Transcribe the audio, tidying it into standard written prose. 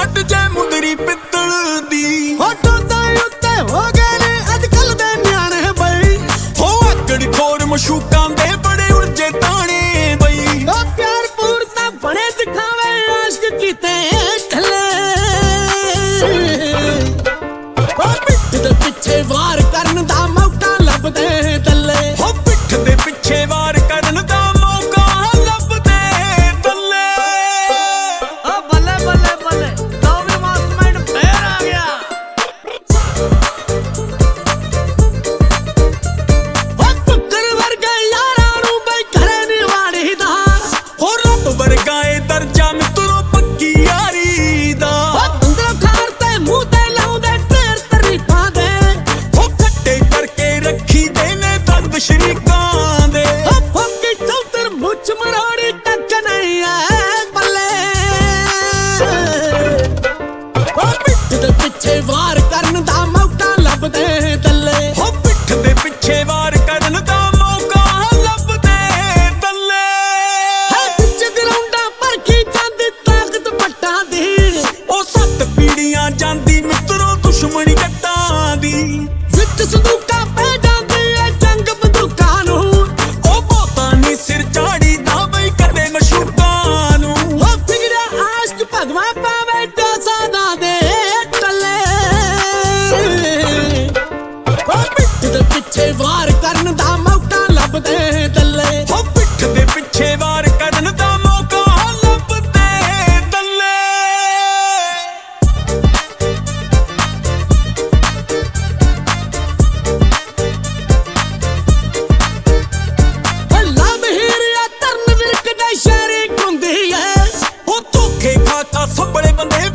ਛੱਡ ਜੇ ਮੁੰਦਰੀ ਪਿੱਤਲ ਦੀ। ਹੋਟੋ ਤਾਂ ਉੱਤੇ ਹੋ ਗਏ ਨੇ ਅੱਜ ਕੱਲ ਦੇ ਨਿਆਣੇ ਬਈ। ਹੋ ਆਕੜ ਖੋਰ ਮਸ਼ੂਕਾਂ ਦੇ ਬੜੇ ਉਲਝੇ ਤਾਣੇ ਬਈ। ਉਹ ਪਿਆਰ ਪੂਰ ਤਾਂ ਬਣੇ ਦਿਖਾਵੇ ਆਸ਼ਕ ਕੀਤੇ ਢੱਲੇ। ਉਹ ਪਿੱਠ ਦੇ ਪਿੱਛੇ ਵਾਰ ਕਰਨ ਦਾ ਮੌਕਾ ਲੱਭਦੇ ਦੱਲੇ। ਹੋ ਪਿੱਠ ਦੇ ਪਿੱਛੇ ਵਾਰ ਕਰਨ ਦਾ ਮੌਕਾ ਲੱਭਦੇ ਦੱਲੇ। ਓ ਬੱਲੇ ਬੱਲੇ ਬੱਲੇ ਲਓ ਵੀ ਮਾਸਟਰਮਾਈਂਡ ਫੇਰ ਆ ਗਿਆ। ਓ ਪੁੱਤਰ ਵਰਗੇ ਯਾਰਾਂ ਨੂੰ ਬਈ ਘਰੇ ਨੀ ਵਾੜੀਦਾ। ਹੋ ਰੱਬ ਵਰਗਾ ਏ ਦਰਜਾ ਮਿੱਤਰੋ ਪੱਕੀ ਯਾਰੀ ਦਾ। ਓ ਅੰਦਰੋਂ ਖਾਰ ਤੇ ਮੂੰਹ ਤੇ ਲਾਉਂਦੇ ਢੇਰ ਤਰੀਫਾਂ ਦੇ। ਹੋ ਖੱਟੇ ਕਰਕੇ ਰੱਖੀ ਦੇ ਨੇ ਦੰਦ ਸ਼ਰੀਕਾਂ ਦੇ। ਓ ਫੋਕੀ ਚੌਧਰ ਮੁੱਛ ਮਰੋੜੀ ਟੱਕ ਨਹੀਂ ਐ ਬੱਲੇ। ਓ ਪਿੱਠ ਦੇ ਪਿੱਛੇ ਵਾਰ ਕਰਨ ਦਾ ਮੌਕਾ ਲੱਭਦੇ ਦੱਲੇ। ਹੋ ਪਿੱਠ ਦੇ ਪਿੱਛੇ ਵਾਰ ਕਰਨ ਦਾ ਮੌਕਾ ਲੱਭਦੇ ਦੱਲੇ। ਹੈ ਵਿੱਚ ਗਰਾਉਂਡਾਂ ਪਰਖੀ ਜਾਂਦੀ ਤਾਕਤ ਪੱਟਾਂ ਦੀ। ਉਹ 7 ਪੀੜੀਆਂ ਜਾਂਦੀ ਮਿੱਤਰੋ ਦੁਸ਼ਮਣੀ ਜੱਟਾਂ ਦੀ। ਵਿੱਚ ਸੰਦੂਕਾਂ ਪੈ ਜਾਂਦੀ ਐ ਜੰਗ ਬੰਦੂਕਾਂ ਨੂੰ। ਉਹ ਬਹੁਤਾ ਨੀ ਸਿਰ ਝਾੜੀ ਦਾ ਬਈ ਕਦੇ ਮਸ਼ੂਕਾਂ ਨੂੰ। ਹੋ ਫਿਕਰਿਆ ਆਸ਼ਕ ਭਗਵਾ ਪਾਵੇ ਡੋਸਾਂ ਦੇ ਟੱਲੇ। ਓ ਪਿੱਠ ਦੇ ਪਿੱਛੇ ਵਾਰ ਕਰਨ ਦਾ ਮੌਕਾ ਲੱਭਦੇ ਦੱਲੇ। ਹੋ ਪਿੱਠ ਦੇ ਪਿੱਛੇ ਵਾਰ ਕਰਨ ਦਾ ਮੌਕਾ ਲੱਭਦੇ ਦੱਲੇ। ਓ ਲਵ ਹੀਰਿਆ ਤਰਨ ਵਿਰਕ ਦੇ ਸ਼ਾਇਰੀ ਹੁੰਦੀ ਐ। ਉਹ ਧੋਖੇ ਖਾ ਖਾ ਸਭਲੇ ਬੰਦੇ